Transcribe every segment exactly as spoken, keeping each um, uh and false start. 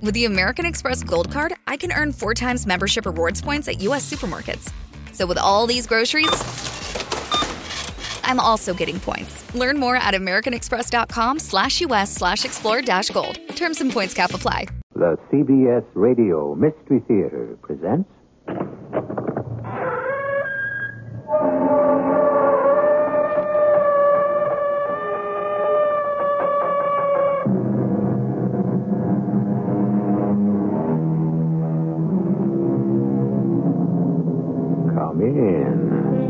With the American Express Gold Card, I can earn four times membership rewards points at U S supermarkets. So with all these groceries, I'm also getting points. Learn more at americanexpress.com slash US slash explore dash gold. Terms and points cap apply. The C B S Radio Mystery Theater presents... Come in.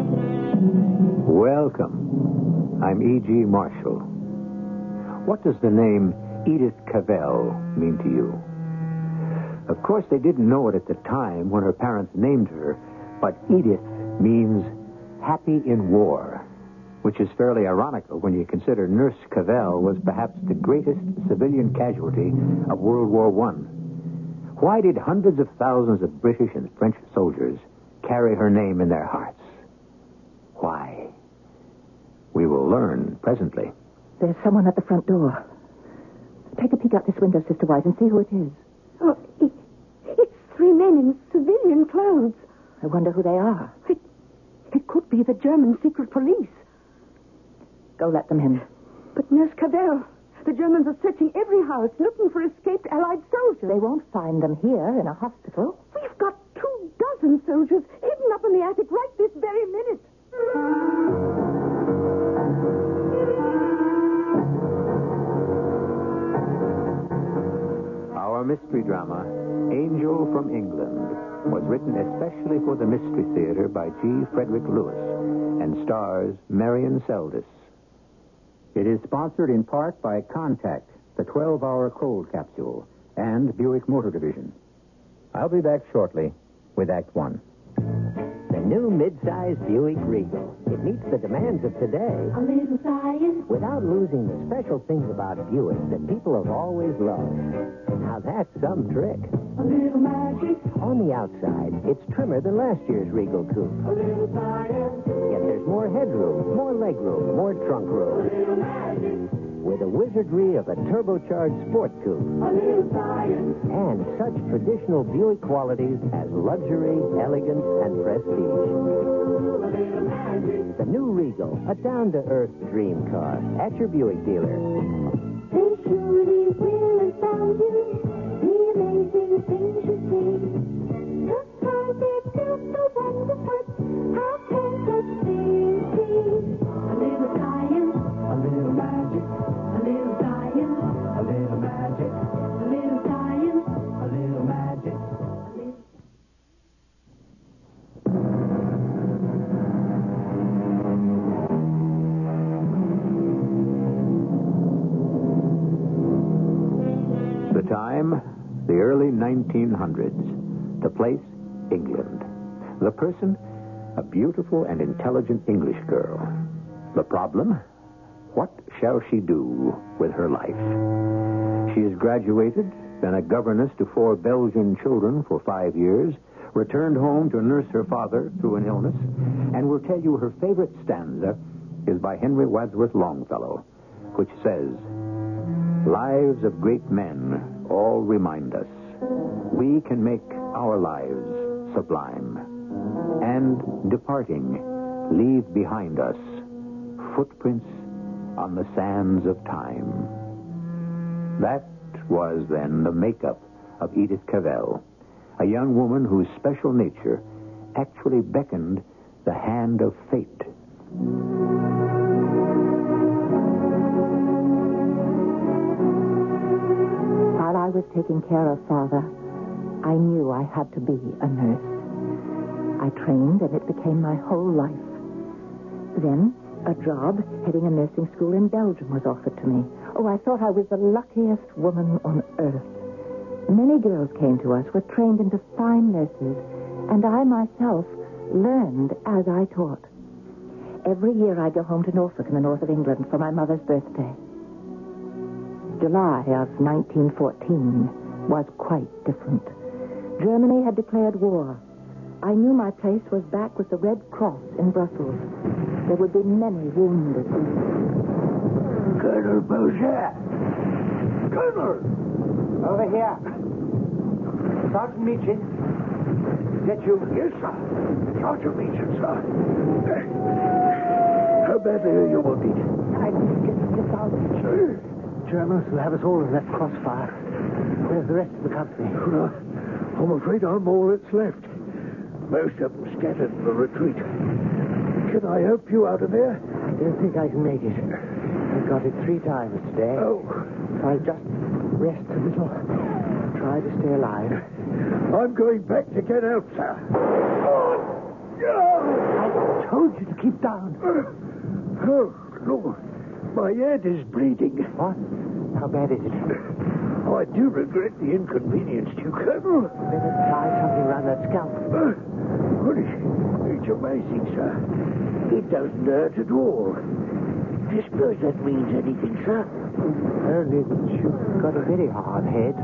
Welcome. I'm E G. Marshall. What does the name Edith Cavell mean to you? Of course, they didn't know it at the time when her parents named her, but Edith means happy in war, which is fairly ironical when you consider Nurse Cavell was perhaps the greatest civilian casualty of World War One. Why did hundreds of thousands of British and French soldiers carry her name in their hearts? Why? We will learn presently. There's someone at the front door. Take a peek out this window, Sister White, and see who it is. Oh, it, it's three men in civilian clothes. I wonder who they are. It, it could be the German secret police. Go let them in. But Nurse Cavell, the Germans are searching every house looking for escaped Allied soldiers. They won't find them here in a hospital. We've got two dozen soldiers hidden up in the attic right this very minute. Our mystery drama, Angel from England, was written especially for the Mystery Theater by G. Frederick Lewis and stars Marion Seldes. It is sponsored in part by Contact, the twelve-hour cold capsule, and Buick Motor Division. I'll be back shortly with Act One. The new mid-size Buick Regal. It meets the demands of today. A little science. Without losing the special things about Buick that people have always loved. Now that's some trick. A little magic. On the outside, it's trimmer than last year's Regal coupe. A little science. Yet there's more headroom, more legroom, more trunk room. A little magic. With the wizardry of a turbocharged sport coupe. A little science. And such traditional Buick qualities as luxury, elegance, and prestige. A little magic. The new Regal, a down-to-earth dream car. At your Buick dealer. They surely will astound you. The amazing things you see. Just how they built the wonderful. How can such things be? A little science. A little magic. A little science. A little magic. A little science. A little magic. A little... The time, the early nineteen hundreds. The place, England. The person, a beautiful and intelligent English girl. The problem, what shall she do with her life? She is graduated, been a governess to four Belgian children for five years, returned home to nurse her father through an illness, and will tell you her favorite stanza is by Henry Wadsworth Longfellow, which says, "Lives of great men all remind us we can make our lives sublime, and departing, leave behind us footprints on the sands of time." That was then the makeup of Edith Cavell, a young woman whose special nature actually beckoned the hand of fate. While I was taking care of Father, I knew I had to be a nurse. I trained, and it became my whole life. Then, a job heading a nursing school in Belgium was offered to me. Oh, I thought I was the luckiest woman on earth. Many girls came to us, were trained into fine nurses, and I myself learned as I taught. Every year I go home to Norfolk in the north of England for my mother's birthday. July of nineteen fourteen was quite different. Germany had declared war. I knew my place was back with the Red Cross in Brussels. There would be many wounded. Colonel Beauchamp! Colonel! Over here. Sergeant Meechin. Is that you? Yes, sir. Sergeant Meechin, sir. How badly are you wounded? I didn't get this out. Sir? Germans will have us all in that crossfire. Where's the rest of the company? Well, I'm afraid I'm all that's left. Most of them scattered for retreat. Can I help you out of there? I don't think I can make it. I've got it three times today. Oh. So I'll just rest a little. Try to stay alive. I'm going back to get help, sir. I told you to keep down. Oh, Lord. My head is bleeding. What? How bad is it? Oh, I do regret the inconvenience to you, Colonel. Better tie something around that scalp. Uh, well, it's, it's amazing, sir. It doesn't hurt at all. I suppose that means anything, sir. Only that you've got a very hard head.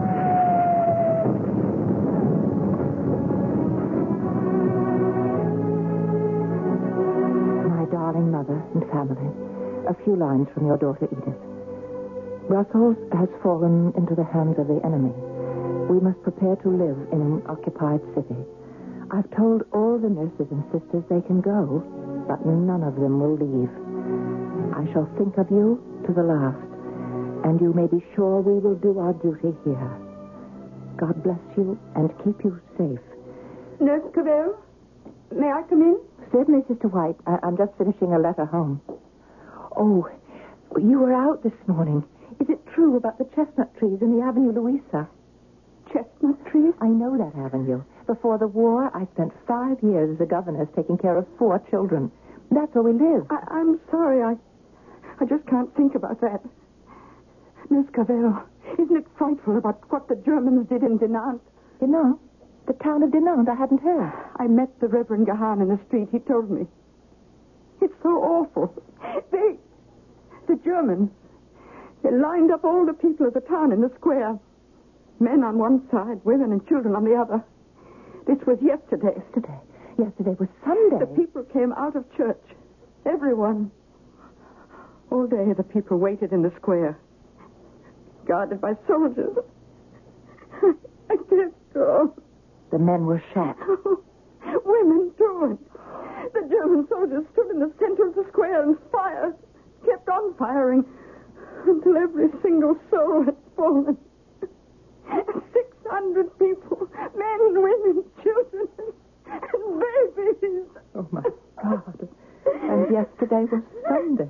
My darling mother and family, a few lines from your daughter Edith. Brussels has fallen into the hands of the enemy. We must prepare to live in an occupied city. I've told all the nurses and sisters they can go, but none of them will leave. I shall think of you to the last, and you may be sure we will do our duty here. God bless you and keep you safe. Nurse Cavell, may I come in? Certainly, Sister White. I- I'm just finishing a letter home. Oh, you were out this morning. Is it true about the chestnut trees in the Avenue Louisa? Chestnut trees? I know that avenue. Before the war, I spent five years as a governess taking care of four children. That's where we live. I, I'm sorry. I I just can't think about that. Nurse Cavell, isn't it frightful about what the Germans did in Dinant? Dinant? The town of Dinant? I hadn't heard. I met the Reverend Gahan in the street. He told me. It's so awful. They, the Germans, they lined up all the people of the town in the square. Men on one side, women and children on the other. This was yesterday. Yesterday? Yesterday was Sunday. The people came out of church. Everyone. All day the people waited in the square, guarded by soldiers. I can't go. The men were shot. Women, too. The German soldiers stood in the center of the square and fired, kept on firing, until every single soul had fallen. Six hundred people, men, women, children, and babies. Oh, my God. And yesterday was Sunday.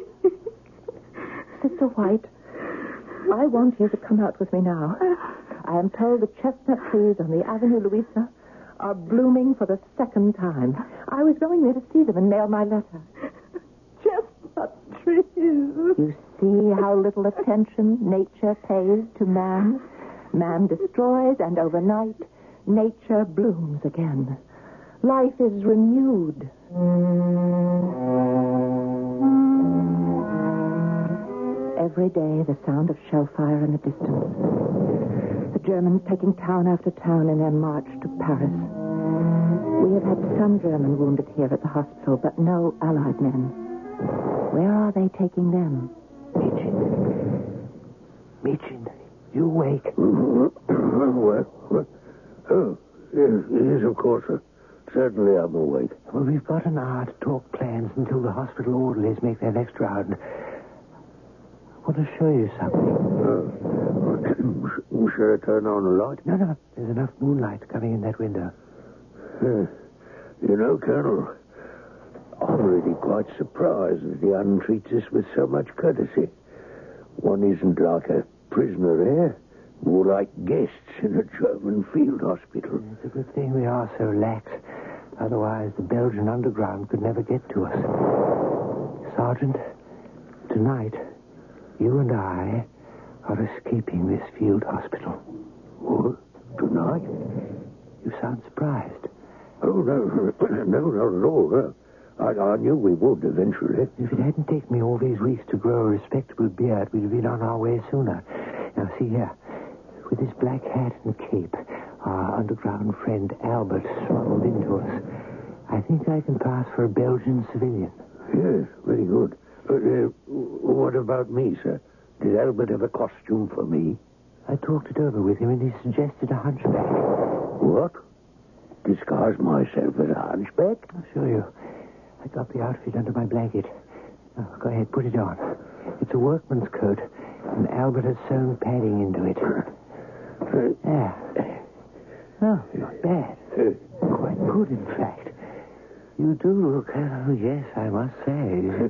Sister White, I want you to come out with me now. I am told the chestnut trees on the Avenue Louisa are blooming for the second time. I was going there to see them and mail my letter. Chestnut trees. You see how little attention nature pays to man? Man destroys, and overnight, nature blooms again. Life is renewed. Every day, the sound of shell fire in the distance. The Germans taking town after town in their march to Paris. We have had some German wounded here at the hospital, but no Allied men. Where are they taking them? Meechin. Meechin, you awake? What? What? Oh, yes, yes, of course, sir. Certainly I'm awake. Well, we've got an hour to talk plans until the hospital orderlies make their next round. I want to show you something. Uh, should I turn on the light? No, no, there's enough moonlight coming in that window. Uh, you know, Colonel, I'm really quite surprised that the Un treats us with so much courtesy. One isn't like a prisoner here, more like guests in a German field hospital. It's a good thing we are so lax. Otherwise, the Belgian underground could never get to us. Sergeant, tonight, you and I are escaping this field hospital. What? Tonight? You sound surprised. Oh, no, no, not at all. No. I, I knew we would eventually. If it hadn't taken me all these weeks to grow a respectable beard, we'd have been on our way sooner. Now, see here. With his black hat and cape, our underground friend Albert smuggled into us. I think I can pass for a Belgian civilian. Yes, very good. Uh, uh, what about me, sir? Did Albert have a costume for me? I talked it over with him, and he suggested a hunchback. What? Disguise myself as a hunchback? I'll show you. I got the outfit under my blanket. Oh, go ahead, put it on. It's a workman's coat, and Albert has sewn padding into it. Yeah. Oh, not bad. Quite good, in fact. You do look, oh, yes, I must say.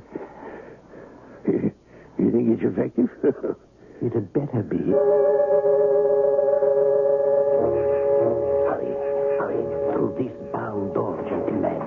You think it's effective? It had better be. Hurry, hurry, through this barn door, gentlemen.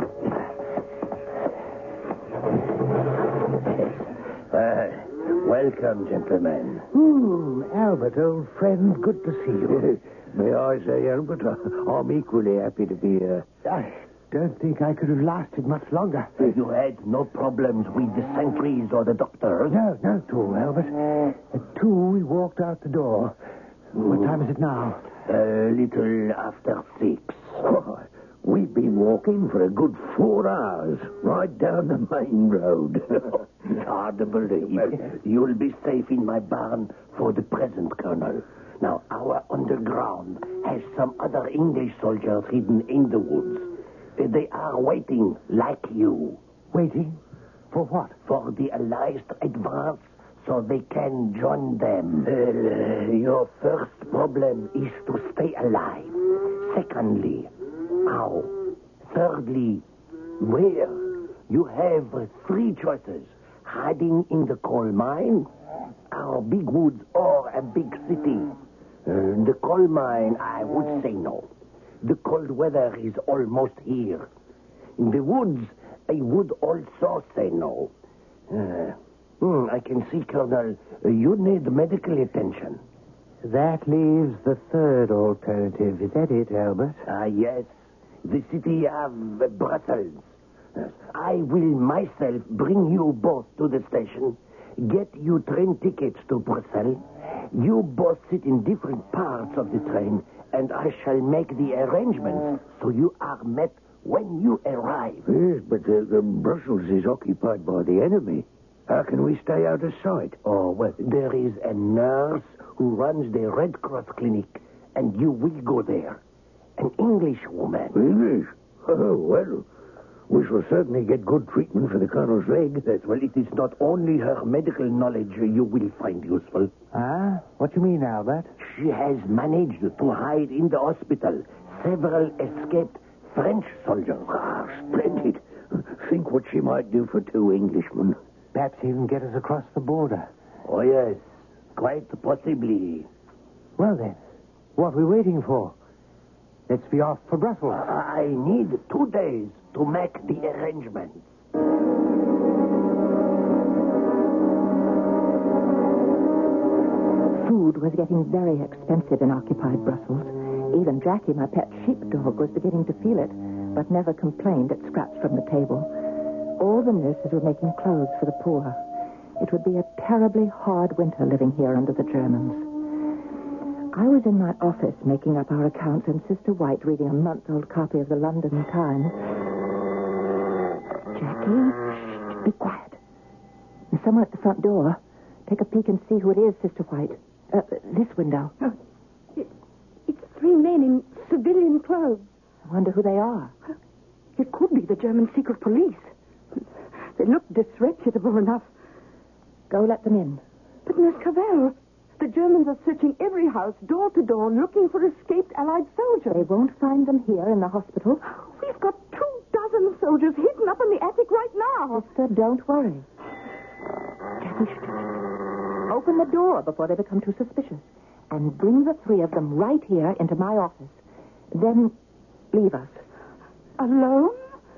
Uh, welcome, gentlemen. Ooh, Albert, old friend, good to see you. May I say, Albert, I'm equally happy to be here. I don't think I could have lasted much longer. You had no problems with the sentries or the doctors? No, not at all, Albert. At two, we walked out the door. What time is it now? A little after six. Oh, we've been walking for a good four hours, right down the main road. It's hard to believe. You'll be safe in my barn for the present, Colonel. Now, our underground has some other English soldiers hidden in the woods. They are waiting, like you. Waiting? For what? For the Allies to advance so they can join them. Well, uh, your first problem is to stay alive. Secondly, how? Thirdly, where? You have uh, three choices. Hiding in the coal mine, our big woods, or a big city. Uh, the coal mine, I would say no. The cold weather is almost here. In the woods, I would also say no. Uh, hmm, I can see, Colonel, uh, you need medical attention. That leaves the third alternative. Is that it, Albert? Ah, yes. The city of uh, Brussels. Yes. I will myself bring you both to the station, get you train tickets to Brussels. You both sit in different parts of the train, and I shall make the arrangements so you are met when you arrive. Yes, but uh, uh, Brussels is occupied by the enemy. How can we stay out of sight? Oh, well, there is a nurse who runs the Red Cross clinic, and you will go there. An English woman. English? Oh, well, we shall certainly get good treatment for the Colonel's leg. Yes, well, it is not only her medical knowledge you will find useful. Ah? What do you mean, Albert? She has managed to hide in the hospital several escaped French soldiers. Ah, splendid. Think what she might do for two Englishmen. Perhaps even get us across the border. Oh, yes. Quite possibly. Well, then, what are we waiting for? Let's be off for Brussels. I need two days to make the arrangements. Food was getting very expensive in occupied Brussels. Even Jackie, my pet sheepdog, was beginning to feel it, but never complained at scraps from the table. All the nurses were making clothes for the poor. It would be a terribly hard winter living here under the Germans. I was in my office making up our accounts and Sister White reading a month-old copy of the London Times. Jackie, shh, be quiet. There's someone at the front door. Take a peek and see who it is, Sister White. Uh, this window. Oh, it, it's three men in civilian clothes. I wonder who they are. It could be the German secret police. They look disreputable enough. Go let them in. But, Miss Cavell, the Germans are searching every house, door to door, looking for escaped Allied soldiers. They won't find them here in the hospital. We've got two dozen soldiers hidden up in the attic right now. Sister, don't worry. Jackie, shh. Open the door before they become too suspicious. And bring the three of them right here into my office. Then leave us. Alone?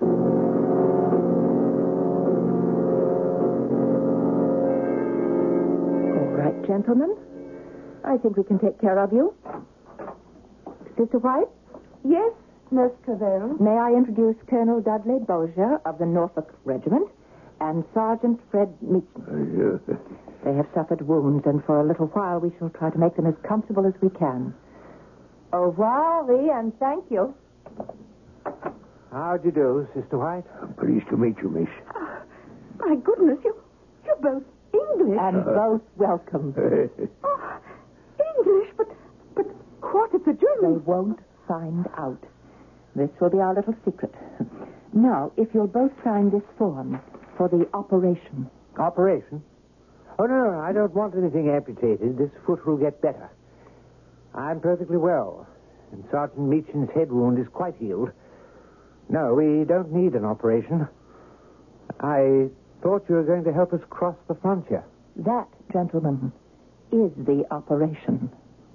All right, gentlemen. I think we can take care of you. Sister White? Yes, Nurse Cavell. May I introduce Colonel Dudley Bozier of the Norfolk Regiment and Sergeant Fred Meacham. Uh, They have suffered wounds, and for a little while we shall try to make them as comfortable as we can. Au revoir, Lee, and thank you. How'd you do, Sister White? I'm pleased to meet you, miss. Oh, my goodness, you, you're both English. And both welcome. Oh, English, but what if the They Germans... won't find out. This will be our little secret. Now, if you'll both sign this form for the operation. Operation? Oh, no, no, I don't want anything amputated. This foot will get better. I'm perfectly well, and Sergeant Meachin's head wound is quite healed. No, we don't need an operation. I thought you were going to help us cross the frontier. That, gentlemen, is the operation.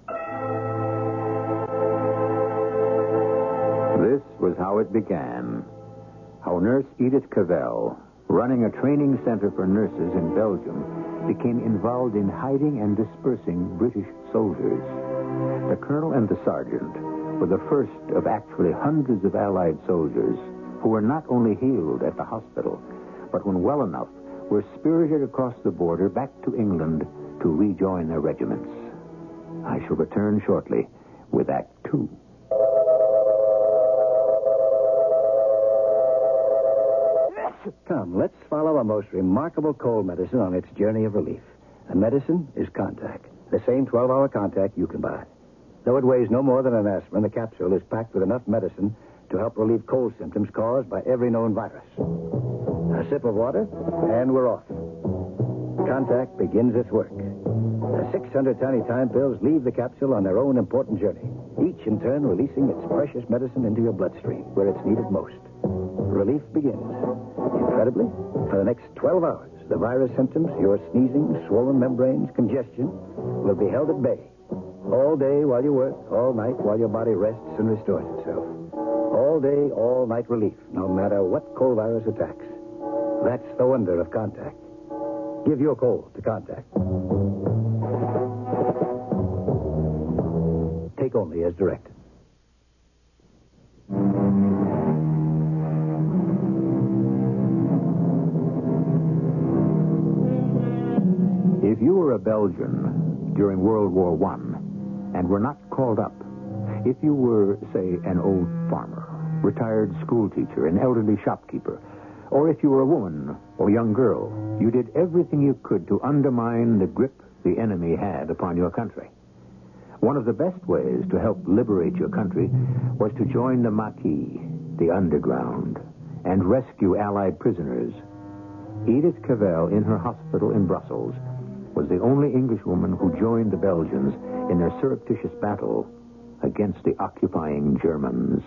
This was how it began. How Nurse Edith Cavell, running a training center for nurses in Belgium, became involved in hiding and dispersing British soldiers. The colonel and the sergeant were the first of actually hundreds of Allied soldiers who were not only healed at the hospital, but when well enough, were spirited across the border back to England to rejoin their regiments. I shall return shortly with Act Two. Come, let's follow a most remarkable cold medicine on its journey of relief. The medicine is Contact, the same twelve-hour Contact you can buy. Though it weighs no more than an aspirin, the capsule is packed with enough medicine to help relieve cold symptoms caused by every known virus. A sip of water, and we're off. Contact begins its work. The six hundred tiny time pills leave the capsule on their own important journey, each in turn releasing its precious medicine into your bloodstream, where it's needed most. Relief begins. Incredibly, for the next twelve hours, the virus symptoms, your sneezing, swollen membranes, congestion, will be held at bay. All day while you work, all night while your body rests and restores itself. All day, all night relief, no matter what cold virus attacks. That's the wonder of Contact. Give your cold to Contact. Take only as directed. If you were a Belgian during World War One and were not called up, if you were, say, an old farmer, retired school teacher, an elderly shopkeeper, or if you were a woman or young girl, you did everything you could to undermine the grip the enemy had upon your country. One of the best ways to help liberate your country was to join the Maquis, the underground, and rescue Allied prisoners. Edith Cavell, in her hospital in Brussels, was the only Englishwoman who joined the Belgians in their surreptitious battle against the occupying Germans.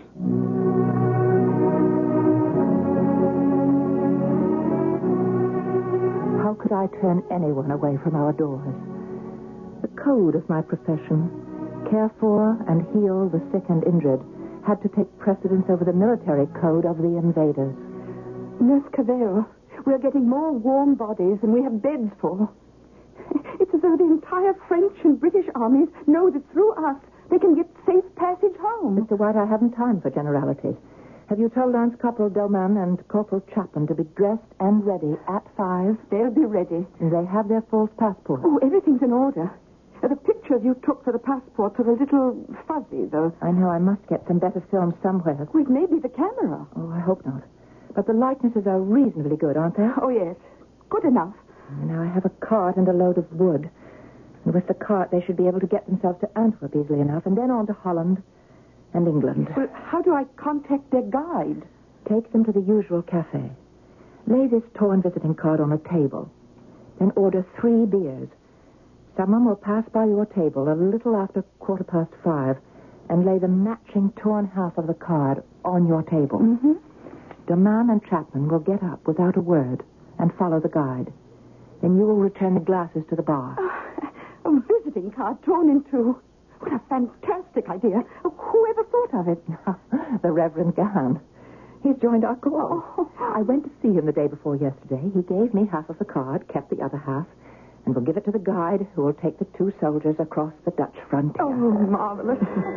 How could I turn anyone away from our doors? The code of my profession, care for and heal the sick and injured, had to take precedence over the military code of the invaders. Nurse Cavell, we're getting more warm bodies than we have beds for. It's as though the entire French and British armies know that through us they can get safe passage home. Mister White, I haven't time for generalities. Have you told Lance Corporal Doman and Corporal Chapman to be dressed and ready at five? They'll be ready. They have their false passports. Oh, everything's in order. The pictures you took for the passports are a little fuzzy, though. I know I must get some better film somewhere. Well, it may be the camera. Oh, I hope not. But the likenesses are reasonably good, aren't they? Oh, yes. Good enough. Now I have a cart and a load of wood. And with the cart, they should be able to get themselves to Antwerp easily enough, and then on to Holland and England. Well, how do I contact their guide? Take them to the usual cafe. Lay this torn visiting card on a table. Then order three beers. Someone will pass by your table a little after quarter past five and lay the matching torn half of the card on your table. Mm-hmm. Doman and Chapman will get up without a word and follow the guide. Then you will return the glasses to the bar. Uh, a visiting card torn in two. What a fantastic idea. Whoever thought of it? The Reverend Gahan. He's joined our corps. Oh. I went to see him the day before yesterday. He gave me half of the card, kept the other half, and will give it to the guide who will take the two soldiers across the Dutch frontier. Oh, marvelous.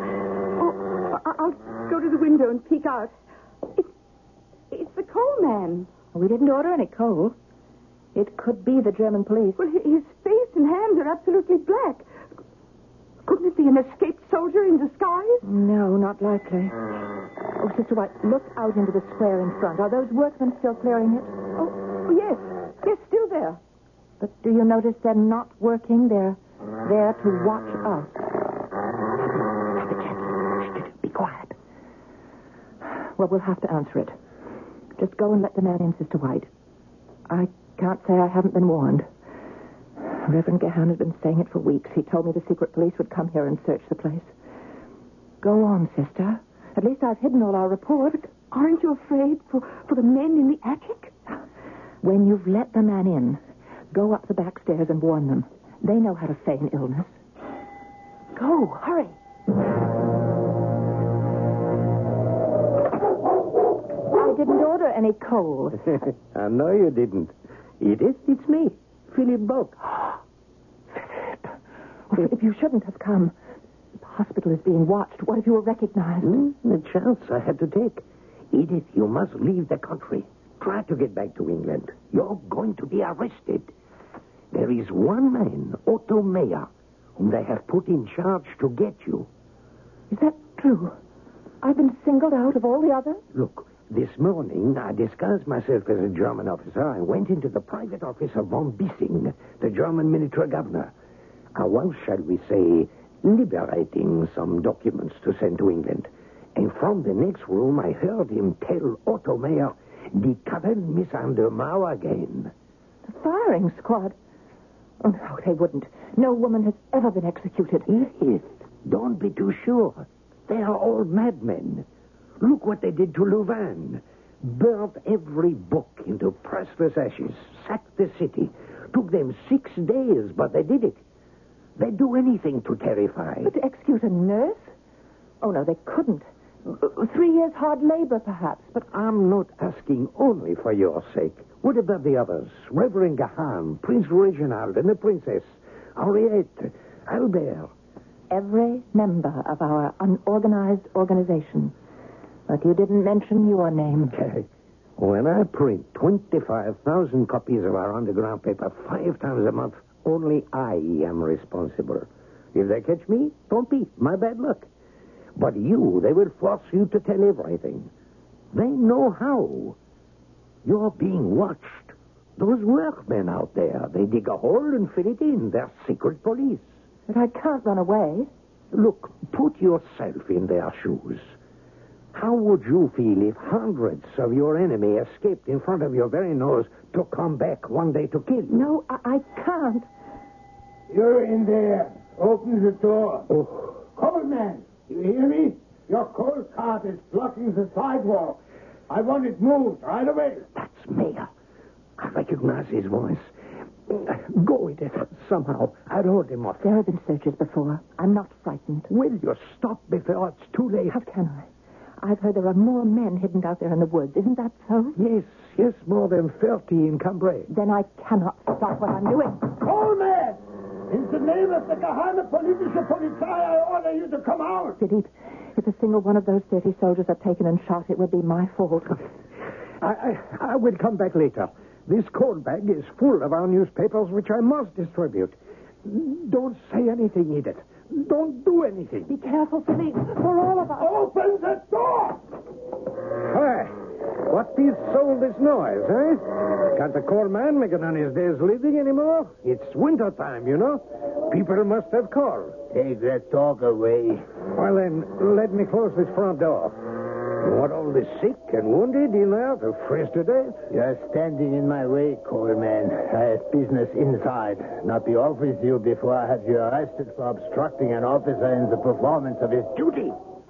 oh, I- I'll go to the window and peek out. It's, it's the coal man. We didn't order any coal. It could be the German police. Well, his face and hands are absolutely black. Couldn't it be an escaped soldier in disguise? No, not likely. Oh, Sister White, look out into the square in front. Are those workmen still clearing it? Oh, yes. Yes, still there. But do you notice they're not working? They're there to watch us. Well, we'll have to answer it. Just go and let the man in, Sister White. I can't say I haven't been warned. Reverend Gahan has been saying it for weeks. He told me the secret police would come here and search the place. Go on, Sister. At least I've hidden all our reports. But aren't you afraid for, for the men in the attic? When you've let the man in, go up the back stairs and warn them. They know how to feign illness. Go, hurry. I didn't order any coal. I know you didn't. Edith, it's me, Philip Boak. Philip. Oh, Philip, you shouldn't have come. The hospital is being watched. What if you were recognized? Mm, the chance I had to take. Edith, you must leave the country. Try to get back to England. You're going to be arrested. There is one man, Otto Meyer, whom they have put in charge to get you. Is that true? I've been singled out of all the others? Look, this morning I disguised myself as a German officer and went into the private office of von Bissing, the German military governor. I was, shall we say, liberating some documents to send to England. And from the next room I heard him tell Otto Meyer, "Die Kabel miss an der Mauer again." The firing squad? Oh, no, they wouldn't. No woman has ever been executed. Edith, don't be too sure. They are all madmen. Look what they did to Louvain. Burnt every book into priceless ashes. Sacked the city. Took them six days, but they did it. They'd do anything to terrify. But to execute a nurse? Oh, no, they couldn't. Three years hard labor, perhaps, but... I'm not asking only for your sake. What about the others? Reverend Gahan, Prince Reginald, and the Princess, Henriette, Albert. Every member of our unorganized organization. But you didn't mention your name. When I print twenty-five thousand copies of our underground paper five times a month, only I am responsible. If they catch me, don't be. My bad luck. But you, they will force you to tell everything. They know how. You're being watched. Those workmen out there, they dig a hole and fill it in. They're secret police. But I can't run away. Look, put yourself in their shoes. How would you feel if hundreds of your enemy escaped in front of your very nose to come back one day to kill you? No, I, I can't. You're in there. Open the door. Oh. Coalman, you hear me? Your coal cart is blocking the sidewalk. I want it moved right away. That's Mayor. I recognize his voice. Go with it somehow. I'd hold him off. There have been searches before. I'm not frightened. Will you stop before it's too late? How can I? I've heard there are more men hidden out there in the woods. Isn't that so? Yes, yes, more than thirty in Cambrai. Then I cannot stop what I'm doing. Coalman! In the name of the Geheime Politische Polizei, I order you to come out. Philippe, if a single one of those thirty soldiers are taken and shot, it would be my fault. I, I, I will come back later. This coal bag is full of our newspapers, which I must distribute. Don't say anything, Edith. Don't do anything. Be careful, Philippe, for all of us. Open the door! Hi. What is all this noise, eh? Can't the coal man make an honest day's living anymore? It's winter time, you know. People must have coal. Take that talk away. Well, then, let me close this front door. You want all the sick and wounded in there to freeze to death? You're standing in my way, Coalman. I have business inside, not the office you before I have you arrested for obstructing an officer in the performance of his duty.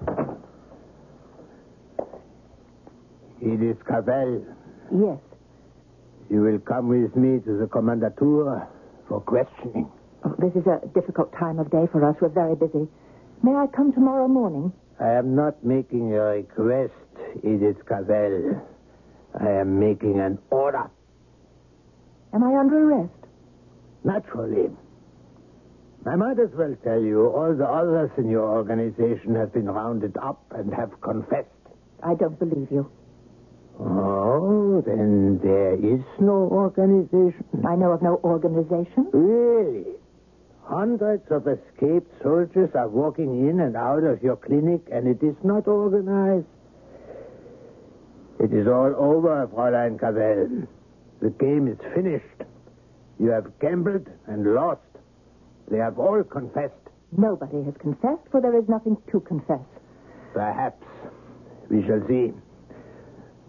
Edith Cavell. Yes. You will come with me to the Kommandatur for questioning. Oh, this is a difficult time of day for us. We're very busy. May I come tomorrow morning? I am not making a request, Edith Cavell. I am making an order. Am I under arrest? Naturally. I might as well tell you all the others in your organization have been rounded up and have confessed. I don't believe you. Oh, then there is no organization? I know of no organization. Really? Hundreds of escaped soldiers are walking in and out of your clinic, and it is not organized. It is all over, Fräulein Cavell. The game is finished. You have gambled and lost. They have all confessed. Nobody has confessed, for there is nothing to confess. Perhaps. We shall see.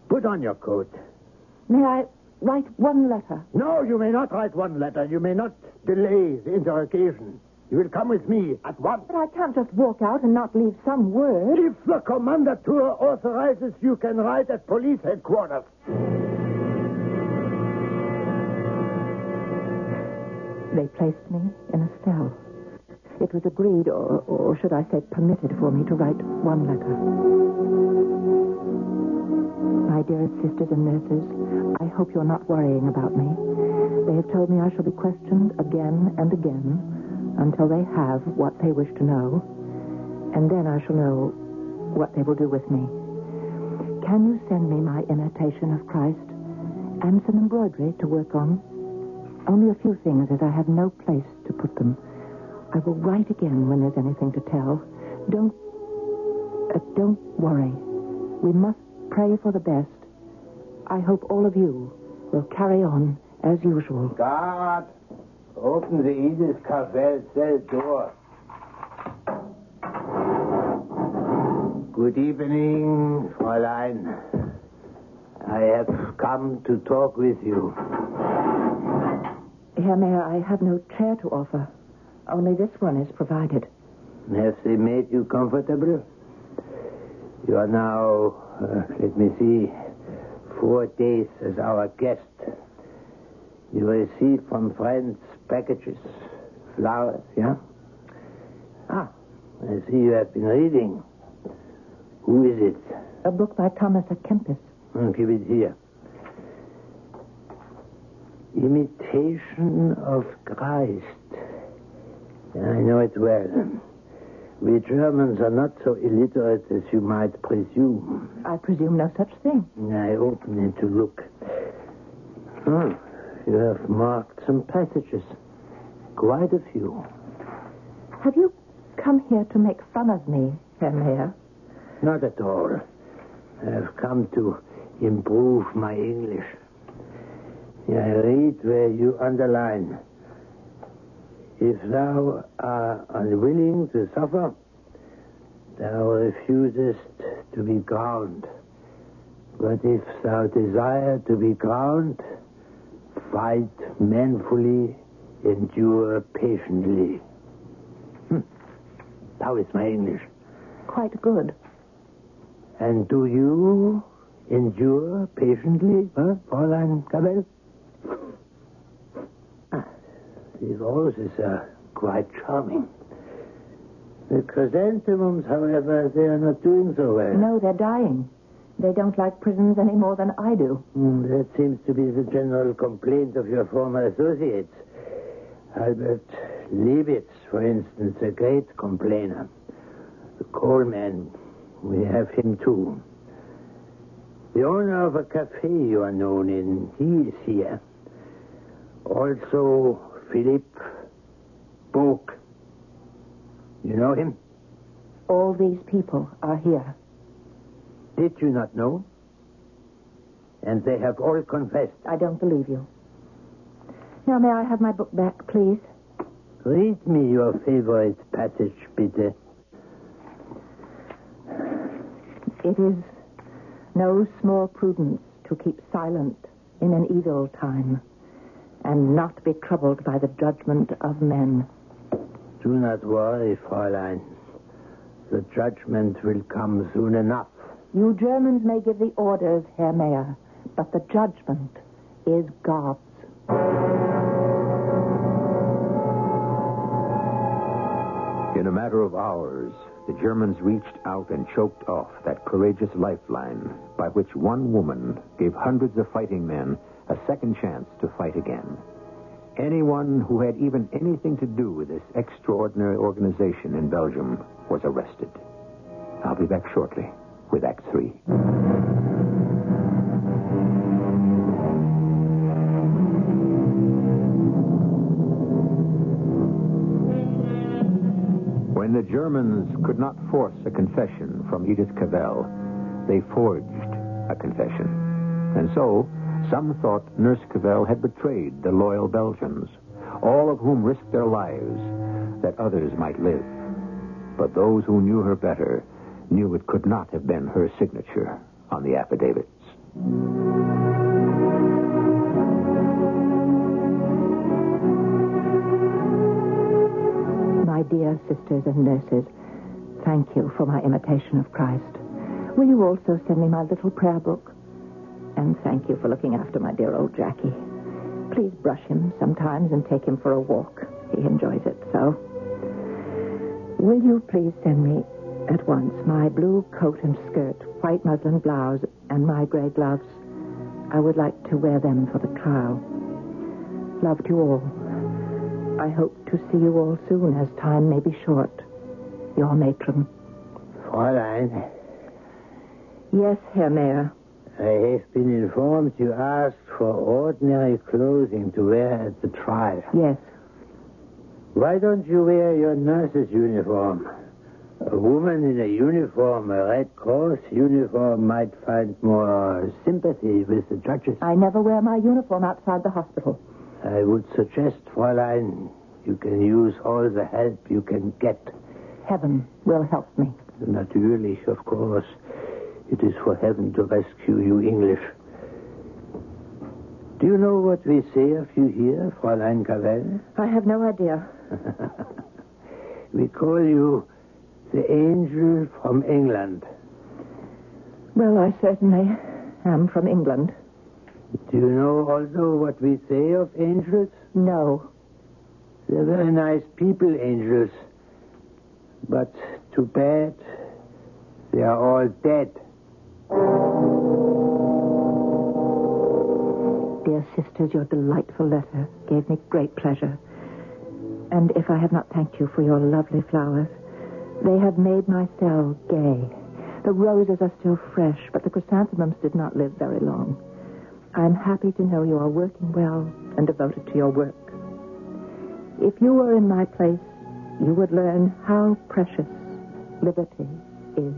Put on your coat. May I write one letter? No, you may not write one letter. You may not delay the interrogation. You will come with me at once. But I can't just walk out and not leave some word. If the commandatur authorizes, you can write at police headquarters. They placed me in a cell. It was agreed, or, or should I say permitted, for me to write one letter. My dearest sisters and nurses, I hope you're not worrying about me. They have told me I shall be questioned again and again until they have what they wish to know, and then I shall know what they will do with me. Can you send me my imitation of Christ and some embroidery to work on? Only a few things, as I have no place to put them. I will write again when there's anything to tell. Don't, uh, don't worry. We must pray for the best. I hope all of you will carry on as usual. Guard, open the Edith Cavell cell door. Good evening, Fräulein. I have come to talk with you. Herr Mayor, I have no chair to offer. Only this one is provided. Have they made you comfortable? You are now, uh, let me see, four days as our guest. You receive from friends packages, flowers, yeah? Ah, I see you have been reading. Who is it? A book by Thomas à Kempis. Oh, give it here. Imitation of Christ. I know it well. We Germans are not so illiterate as you might presume. I presume no such thing. I open it to look. Oh, you have marked some passages. Quite a few. Have you come here to make fun of me, Herr Mayor? Not at all. I have come to improve my English. I read where you underline. If thou art unwilling to suffer, thou refusest to be crowned. But if thou desire to be crowned, fight manfully, endure patiently. Hm. How is my English? Quite good. And do you endure patiently, huh, Fräulein Cavell? These roses are quite charming. The chrysanthemums, however, they are not doing so well. No, they're dying. They don't like prisons any more than I do. Mm, that seems to be the general complaint of your former associates. Albert Liebitz, for instance, a great complainer. The coal man, we have him too. The owner of a cafe you are known in, he is here. Also, Philippe Book. You know him? All these people are here. Did you not know? And they have all confessed. I don't believe you. Now, may I have my book back, please? Read me your favorite passage, bitte. It is no small prudence to keep silent in an evil time, and not be troubled by the judgment of men. Do not worry, Fräulein. The judgment will come soon enough. You Germans may give the orders, Herr Mayor, but the judgment is God's. In a matter of hours, the Germans reached out and choked off that courageous lifeline by which one woman gave hundreds of fighting men a second chance to fight again. Anyone who had even anything to do with this extraordinary organization in Belgium was arrested. I'll be back shortly with Act Three. When the Germans could not force a confession from Edith Cavell, they forged a confession. And so, some thought Nurse Cavell had betrayed the loyal Belgians, all of whom risked their lives that others might live. But those who knew her better knew it could not have been her signature on the affidavits. My dear sisters and nurses, thank you for my imitation of Christ. Will you also send me my little prayer book? And thank you for looking after my dear old Jackie. Please brush him sometimes and take him for a walk. He enjoys it so. Will you please send me at once my blue coat and skirt, white muslin blouse, and my gray gloves? I would like to wear them for the trial. Love to all. I hope to see you all soon, as time may be short. Your matron. Fräulein, Yes, Herr Mayor. I have been informed you asked for ordinary clothing to wear at the trial. Yes. Why don't you wear your nurse's uniform? A woman in a uniform, a Red Cross uniform, might find more sympathy with the judges. I never wear my uniform outside the hospital. I would suggest, Fräulein, you can use all the help you can get. Heaven will help me. Natürlich, of course. It is for heaven to rescue you English. Do you know what we say of you here, Fräulein Cavell? I have no idea. We call you the angel from England. Well, I certainly am from England. Do you know also what we say of angels? No. They're very nice people, angels. But too bad, they are all dead. Dear sisters, your delightful letter gave me great pleasure. And if I have not thanked you for your lovely flowers, they have made my cell gay. The roses are still fresh, but the chrysanthemums did not live very long. I am happy to know you are working well and devoted to your work. If you were in my place, you would learn how precious liberty is.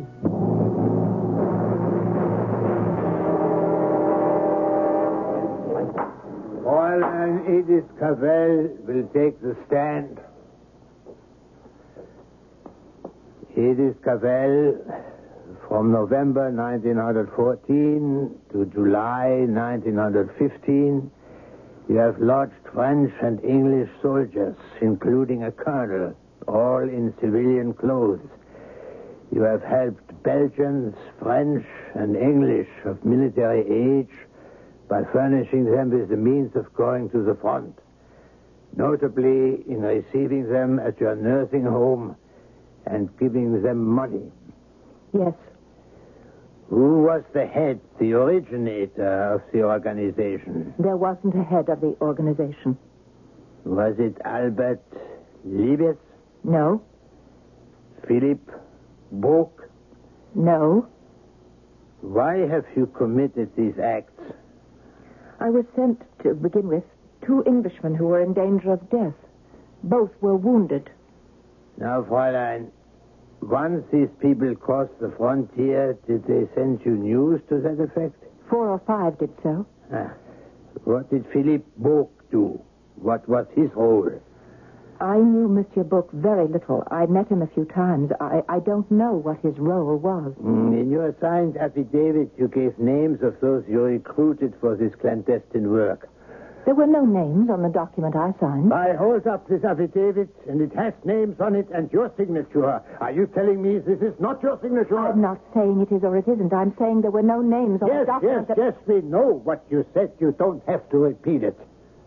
Fräulein Edith Cavell will take the stand. Edith Cavell, from November nineteen fourteen to July nineteen fifteen, you have lodged French and English soldiers, including a colonel, all in civilian clothes. You have helped Belgians, French, and English of military age by furnishing them with the means of going to the front, notably in receiving them at your nursing home and giving them money. Yes. Who was the head, the originator of the organization? There wasn't a head of the organization. Was it Albert Liebes? No. Philip Book? No. Why have you committed these acts? I was sent, to begin with, two Englishmen who were in danger of death. Both were wounded. Now, Fräulein, once these people crossed the frontier, did they send you news to that effect? Four or five did so. Ah. What did Philippe Book do? What was his role? I knew Monsieur Book very little. I met him a few times. I, I don't know what his role was. Mm, in your signed affidavit, you gave names of those you recruited for this clandestine work. There were no names on the document I signed. I hold up this affidavit, and it has names on it and your signature. Are you telling me this is not your signature? I'm not saying it is or it isn't. I'm saying there were no names on yes, the document. Yes, that... yes, we know what you said. You don't have to repeat it.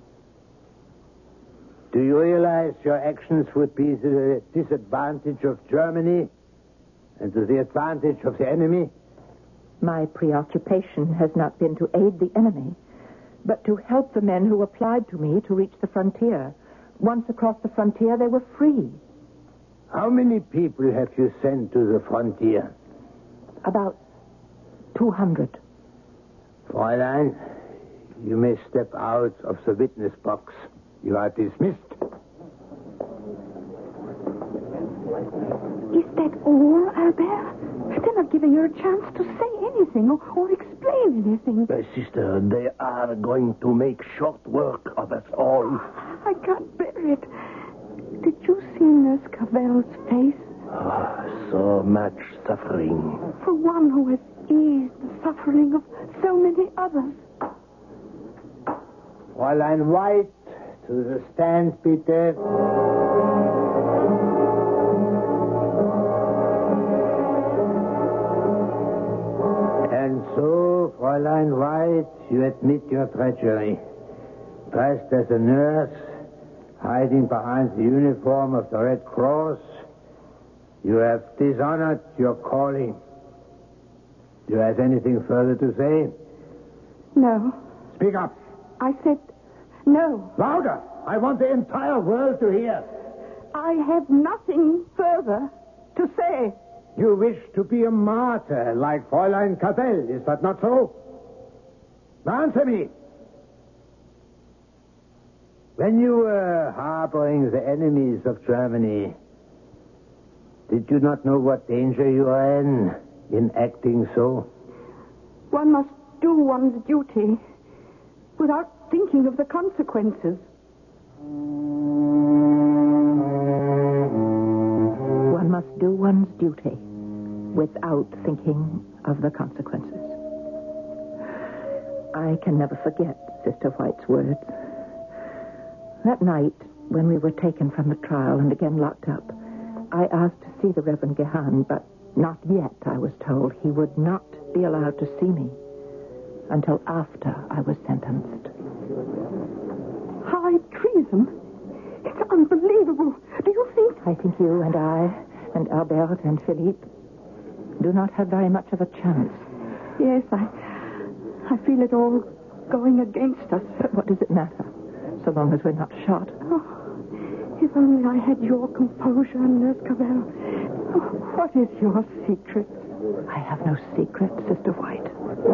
Do you realize your actions would be to the disadvantage of Germany and to the advantage of the enemy? My preoccupation has not been to aid the enemy, but to help the men who applied to me to reach the frontier. Once across the frontier, they were free. How many people have you sent to the frontier? About two hundred. Fräulein, you may step out of the witness box. You are dismissed. Is that all, Albert? Still not giving her a chance to say anything or, or explain anything. My sister, they are going to make short work of us all. I can't bear it. Did you see Nurse Cavell's face? Oh, so much suffering. For one who has eased the suffering of so many others. Fräulein White, to the stand, bitte. And so, Fräulein White, you admit your treachery. Dressed as a nurse, hiding behind the uniform of the Red Cross, you have dishonored your calling. Do you have anything further to say? No. Speak up. I said no. Louder! I want the entire world to hear. I have nothing further to say. You wish to be a martyr like Fräulein Cavell, is that not so? Now answer me. When you were harboring the enemies of Germany, did you not know what danger you are in, in acting so? One must do one's duty without thinking of the consequences. One must do one's duty without thinking of the consequences. I can never forget Sister White's words. That night, when we were taken from the trial and again locked up, I asked to see the Reverend Gehan, but not yet, I was told. He would not be allowed to see me until after I was sentenced. High treason? It's unbelievable. Do you think... I think you and I and Albert and Philippe do not have very much of a chance. Yes, I... I feel it all going against us. But what does it matter, so long as we're not shot? Oh, if only I had your composure, Nurse Cavell. Oh, what is your secret? I have no secret, Sister White.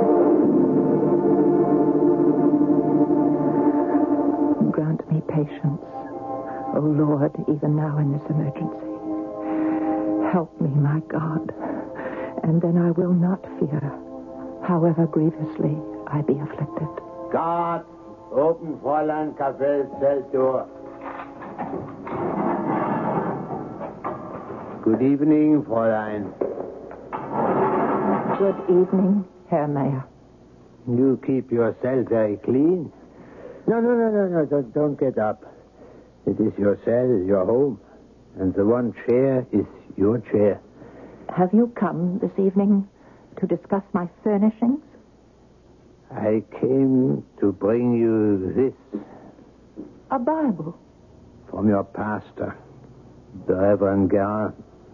Grant me patience, O Lord, even now in this emergency. Help me, my God, and then I will not fear, however grievously I be afflicted. Guard, open Fräulein Cavell's cell door. Good evening, Fräulein. Good evening, Herr Mayor. You keep your cell very clean. No, no, no, no, no, don't, don't get up. It is your cell, your home, and the one chair is your chair. Have you come this evening to discuss my furnishings? I came to bring you this. A Bible? From your pastor, the Reverend Gehan.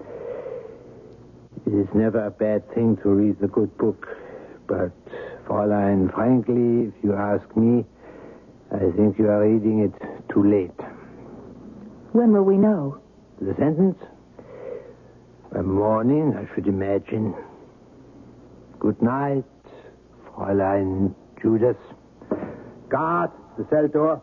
It is never a bad thing to read the good book, but, Fräulein, frankly, if you ask me, I think you are reading it too late. When will we know? The sentence? By morning, I should imagine. Good night, Fräulein Judas. Guard, the cell door.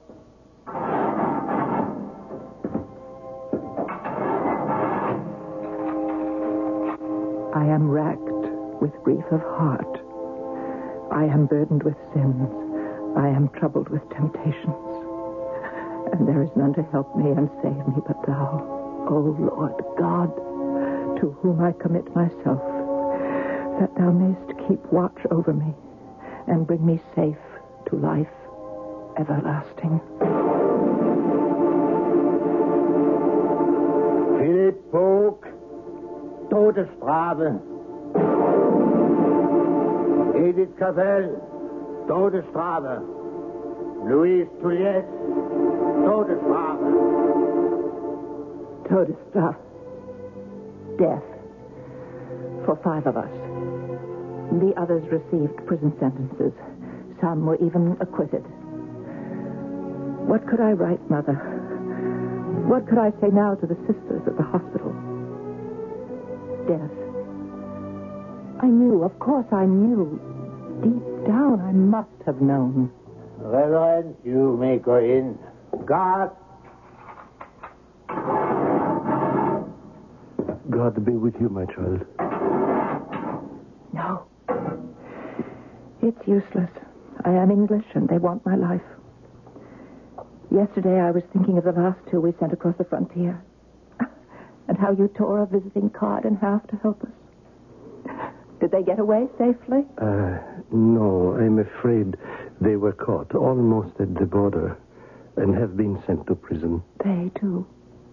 I am racked with grief of heart. I am burdened with sins. I am troubled with temptations. And there is none to help me and save me but thou, O Lord God, to whom I commit myself, that thou mayst keep watch over me and bring me safe to life everlasting. Philipp Vogt, Todesstrafe. Edith Cavell, Todesstrafe. Louise Touliet, Todesstrafe. Todesstrafe. Death. For five of us. The others received prison sentences. Some were even acquitted. What could I write, Mother? What could I say now to the sisters at the hospital? Death. I knew, of course I knew. Deep down, I must have known. Reverend, you may go in. Guard. God be with you, my child. No. It's useless. I am English, and they want my life. Yesterday, I was thinking of the last two we sent across the frontier. and how you tore a visiting card in half to help us. Did they get away safely? Uh, no, I'm afraid they were caught almost at the border and have been sent to prison. They, too.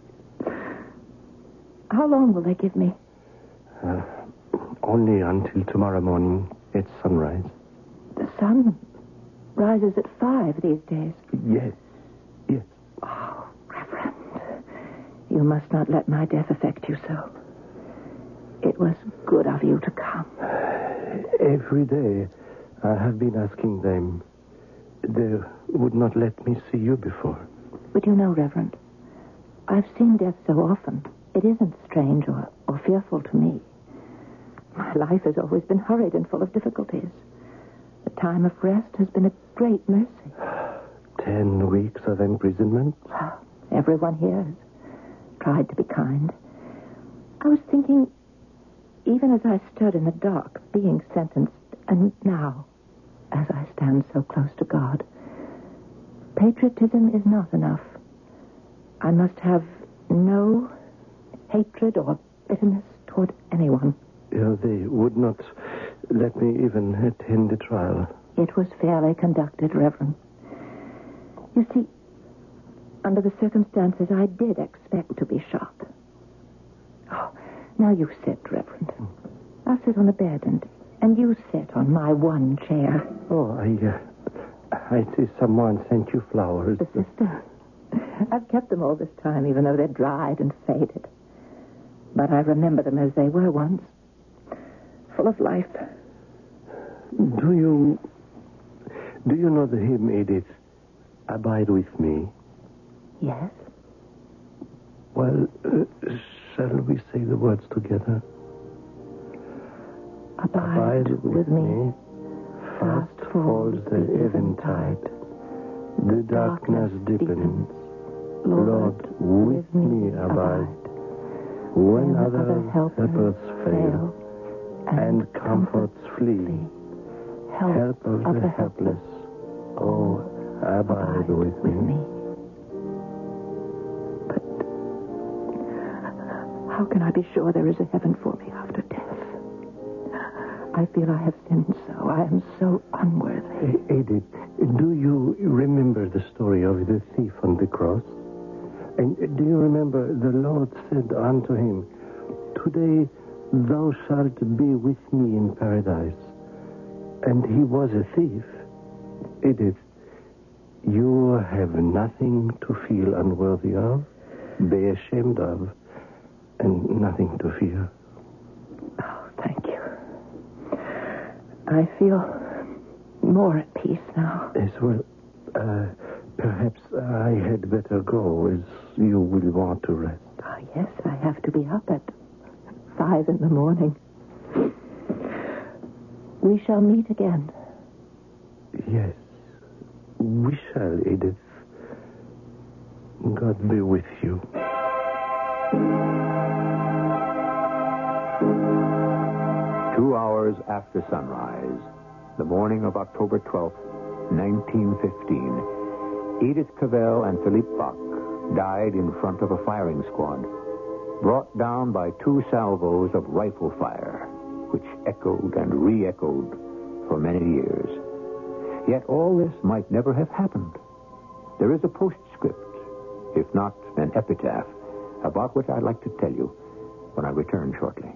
How long will they give me? Uh, only until tomorrow morning at sunrise. The sun rises at five these days. Yes, yes. Oh, Reverend, you must not let my death affect you so. It was good of you to come. Every day I have been asking them. They would not let me see you before. But you know, Reverend, I've seen death so often. It isn't strange or, or fearful to me. My life has always been hurried and full of difficulties. The time of rest has been a great mercy. Ten weeks of imprisonment? Well, everyone here has tried to be kind. I was thinking, even as I stood in the dock, being sentenced, and now, as I stand so close to God, patriotism is not enough. I must have no hatred or bitterness toward anyone. Yeah, they would not let me even attend the trial. It was fairly conducted, Reverend. You see, under the circumstances, I did expect to be shot. Oh, now you sit, Reverend. I'll sit on the bed, and, and you sit on my one chair. Oh, I, uh, I see someone sent you flowers. The sister. I've kept them all this time, even though they're dried and faded. But I remember them as they were once. Full of life. Do you... Do you know the hymn, Edith? Abide with me. Yes. Well, uh, shall we say the words together? Abide, Abide with, with me. me. Fast falls the eventide. The darkness deepens. Lord, with me abide. When other helpers fail, and comforts flee, help of the helpless, oh, abide with me. But how can I be sure there is a heaven for me after death? I feel I have sinned so. I am so unworthy. Edith, do you remember the story of the thief on the cross? And do you remember the Lord said unto him, Today thou shalt be with me in paradise. And he was a thief. Edith, you have nothing to feel unworthy of, be ashamed of, and nothing to fear. Oh, thank you. I feel more at peace now. As well, uh, perhaps I had better go, as you will want to rest. Oh, yes, I have to be up at five in the morning. We shall meet again. Yes, we shall, Edith. God be with you. Two hours after sunrise, the morning of October twelfth, nineteen fifteen, Edith Cavell and Philippe Bach died in front of a firing squad, brought down by two salvos of rifle fire, which echoed and re-echoed for many years. Yet all this might never have happened. There is a postscript, if not an epitaph, about which I'd like to tell you when I return shortly.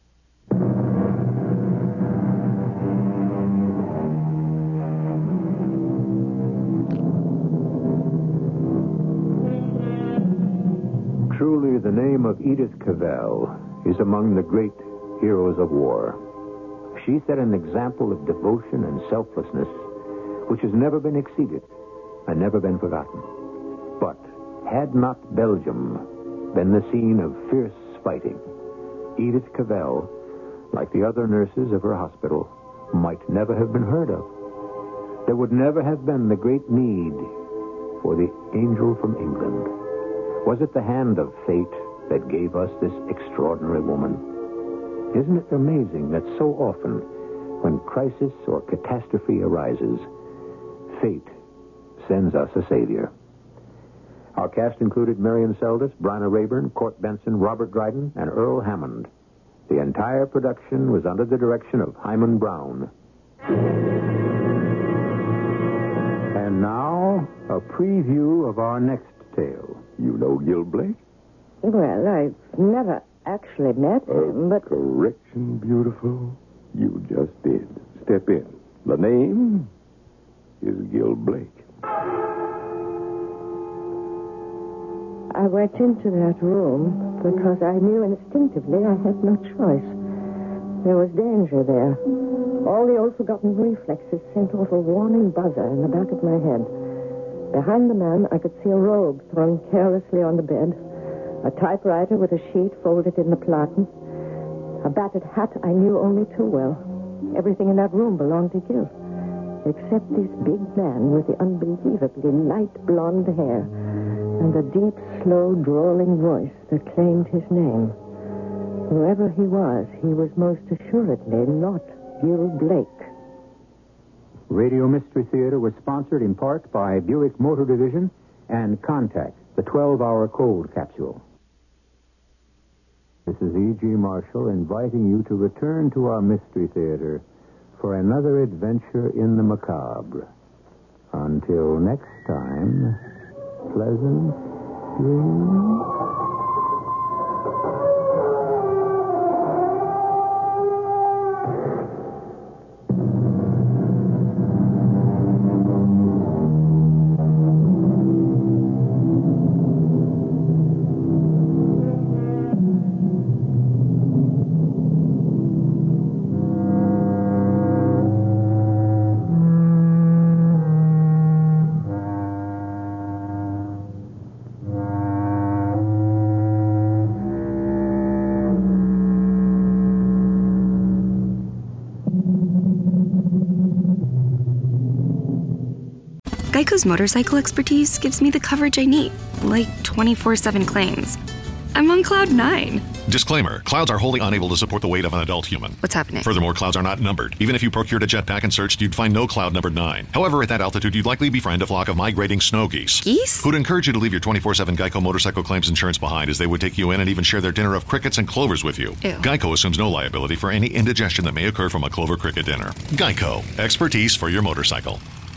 Truly, the name of Edith Cavell is among the great heroes of war. She set an example of devotion and selflessness which has never been exceeded and never been forgotten. But had not Belgium been the scene of fierce fighting, Edith Cavell, like the other nurses of her hospital, might never have been heard of. There would never have been the great need for the angel from England. Was it the hand of fate that gave us this extraordinary woman? Isn't it amazing that so often, when crisis or catastrophe arises, fate sends us a savior? Our cast included Marion Seldes, Bryna Rayburn, Court Benson, Robert Dryden, and Earl Hammond. The entire production was under the direction of Hyman Brown. And now, a preview of our next tale. You know Gil Blake? Well, I've never actually met him, but... Correction, beautiful. You just did. Step in. The name is Gil Blake. I went into that room because I knew instinctively I had no choice. There was danger there. All the old forgotten reflexes sent off a warning buzzer in the back of my head. Behind the man, I could see a robe thrown carelessly on the bed, a typewriter with a sheet folded in the platen, a battered hat I knew only too well. Everything in that room belonged to Gil, except this big man with the unbelievably light blonde hair and the deep, slow, drawling voice that claimed his name. Whoever he was, he was most assuredly not Gil Blake. Radio Mystery Theater was sponsored in part by Buick Motor Division and Contact, the twelve-hour cold capsule. This is E G. Marshall inviting you to return to our Mystery Theater for another adventure in the macabre. Until next time, pleasant dreams. Geico's motorcycle expertise gives me the coverage I need, like twenty-four seven claims. I'm on cloud nine. Disclaimer, clouds are wholly unable to support the weight of an adult human. What's happening? Furthermore, clouds are not numbered. Even if you procured a jetpack and searched, you'd find no cloud numbered nine. However, at that altitude, you'd likely befriend a flock of migrating snow geese. Geese? Who'd encourage you to leave your twenty-four seven Geico motorcycle claims insurance behind, as they would take you in and even share their dinner of crickets and clovers with you. Ew. Geico assumes no liability for any indigestion that may occur from a clover cricket dinner. Geico, expertise for your motorcycle.